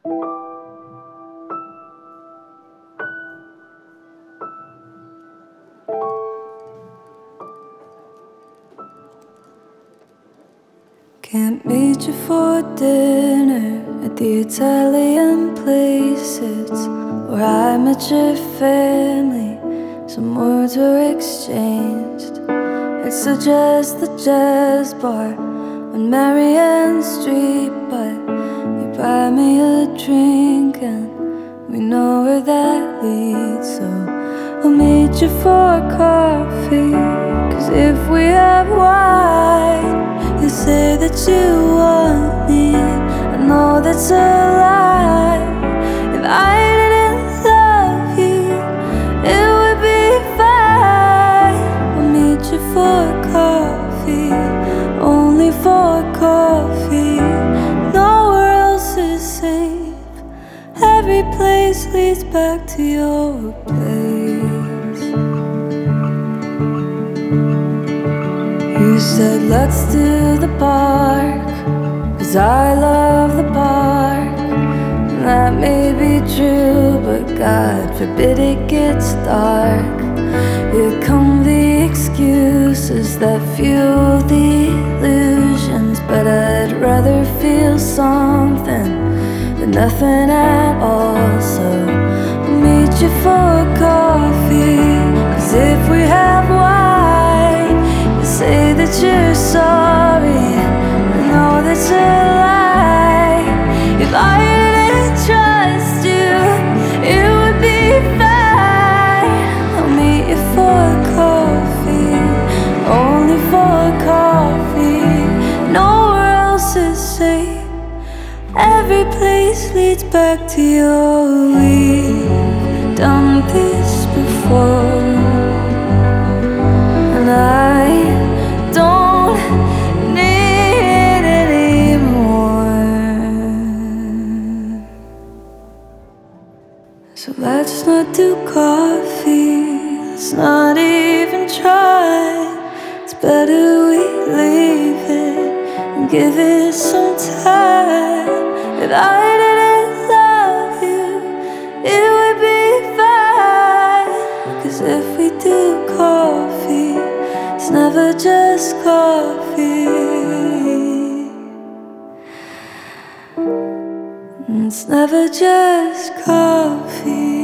Can't meet you for dinner at the Italian place. It's where I met your family. Some words were exchanged. I'd suggest the jazz bar on Marianne Street, but you buy me a drink and we know where that leads. So I'll meet you for coffee, 'cause if we have wine, you say that you want me. I know that's a lie. If I didn't love you, it would be fine. I'll meet you for coffee, only for coffee. Nowhere else is safe. Every place leads back to your place. You said let's do the park, 'cause I love the park. And that may be true, but God forbid it gets dark. Here come the excuses that fuel the illusions, but I'd rather feel something than nothing at all. So I'll meet you for coffee, 'cause if we have wine, you say that you're sorry. I know that's a lie. If I didn't trust you, it would be fine. I'll meet you for coffee, only for coffee. Nowhere else is safe. Every place leads back to your. We've done this before, and I don't need it anymore. So let's not do coffee, let's not even try. It's better we leave it and give it some time. If I didn't love you, it would be fine. 'Cause if we do coffee, it's never just coffee. It's never just coffee.